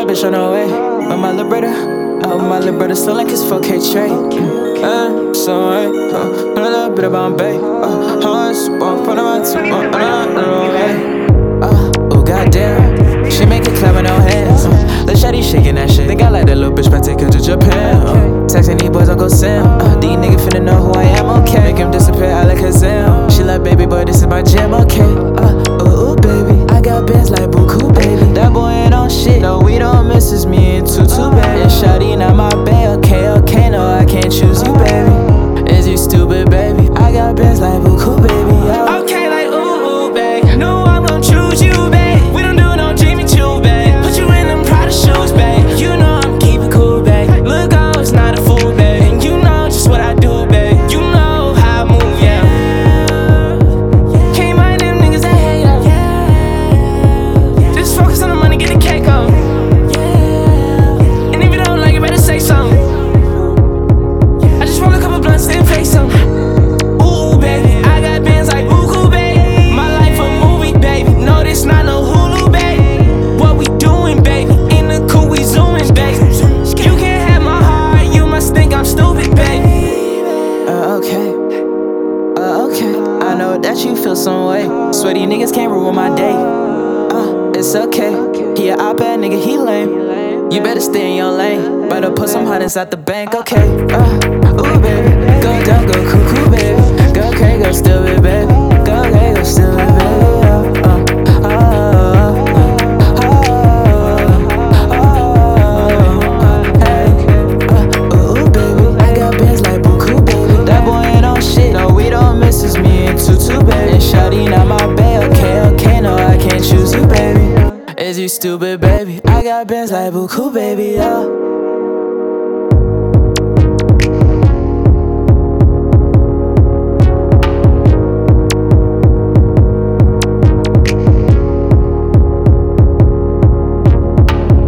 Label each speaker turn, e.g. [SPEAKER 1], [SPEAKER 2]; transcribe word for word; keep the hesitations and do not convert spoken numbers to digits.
[SPEAKER 1] little bitch on the way. But my little brother, oh, my little brother still like his four K tray. Uh, so I, uh, a little bit of Bombay. Uh, horse, one front of my two, uh, uh, uh, way. Uh, oh, goddamn. She make it clap with no hands. Uh, Lil' shawty shaking that shit. Think I like that little bitch, but take her to Japan. Uh, texting these boys, Uncle Sam. Uh, these niggas finna know who I am, okay. Make him disappear, I like Kazam. She like, baby boy, this is my jam, okay. Uh, ooh, ooh, baby. I got bands like Buku, baby. That boy ain't on shit. No, we don't miss us, me and Tutu, baby. And shawty not my bae, okay, okay. No, I can't choose you, baby. Is you stupid, baby? I got bands like Buku, baby, yo.
[SPEAKER 2] Okay, like, ooh, ooh, babe. No, I'm gon' choose you, babe. We don't do no Jimmy Choo, babe. Put you in them Prada shoes, babe. You know I'm keep it cool, babe. Look, I was not a fool, babe. And you know just what I do, babe. You know how I move, yeah. Can't mind them niggas that hate us. Just focus on the money, get the cake on. And if you don't like it, better say something. I just roll a couple blunts, then face something. Ooh, baby, I got bands like Buku, baby. My life a movie, baby. No, this not no Hulu, baby. What we doing, baby? In the coupe, we zooming, baby. You can't have my heart, you must think I'm stupid, baby.
[SPEAKER 1] Uh, okay. Uh, okay. I know that you feel some way. Sweaty niggas can't ruin my day. Uh, it's okay. He a op-ed nigga, he lame. You better stay in your lane. Better put some hundreds at the bank, okay. Uh, ooh, baby. Go down, go cuckoo, baby. Go crazy, go stupid, baby. Go crazy, go stupid, baby. Uh, uh, uh, uh, uh, uh, hey. Uh, ooh, baby. I got bands like Buku, baby. That boy ain't on shit. No, we don't miss us, me and Tutu, baby. And shawty not my bae, okay, okay. No, I can't choose you, baby. Is you stupid, baby? I got bands like Buku, baby, yeah.